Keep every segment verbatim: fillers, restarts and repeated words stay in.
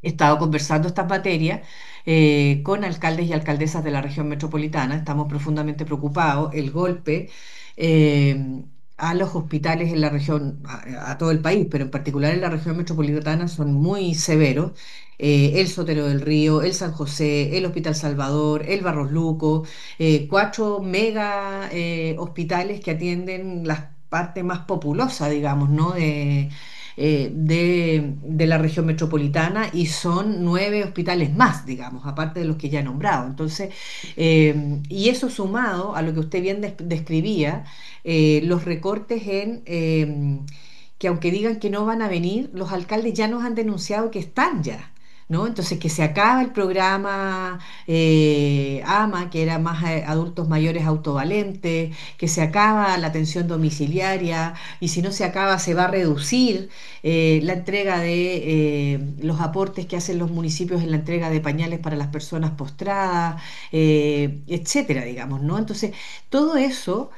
He estado conversando estas materias eh, con alcaldes y alcaldesas de la región metropolitana. Estamos profundamente preocupados. El golpe eh, a los hospitales en la región, a, a todo el país, pero en particular en la región metropolitana, son muy severos. Eh, el Sotero del Río, el San José, el Hospital Salvador, el Barros Luco, eh, cuatro mega eh, hospitales que atienden las partes más populosas, digamos, ¿no? de eh, de, de la región metropolitana y son nueve hospitales más, digamos, aparte de los que ya he nombrado. Entonces, eh, y eso sumado a lo que usted bien des- describía, eh, los recortes en... eh, que aunque digan que no van a venir, los alcaldes ya nos han denunciado que están ya, ¿no? Entonces, que se acaba el programa eh, AMA, que era más eh, adultos mayores autovalentes, que se acaba la atención domiciliaria, y si no se acaba, se va a reducir eh, la entrega de eh, los aportes que hacen los municipios en la entrega de pañales para las personas postradas, eh, etcétera, digamos, ¿no? Entonces, todo eso,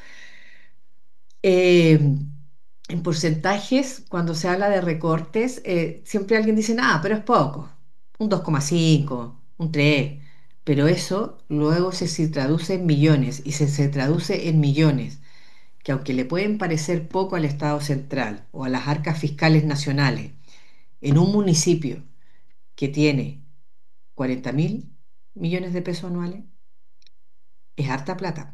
eh, en porcentajes, cuando se habla de recortes, eh, siempre alguien dice, ah, pero es poco, un dos coma cinco, un tres, pero eso luego se, se traduce en millones y se, se traduce en millones que aunque le pueden parecer poco al Estado central o a las arcas fiscales nacionales, en un municipio que tiene cuarenta mil millones de pesos anuales, es harta plata.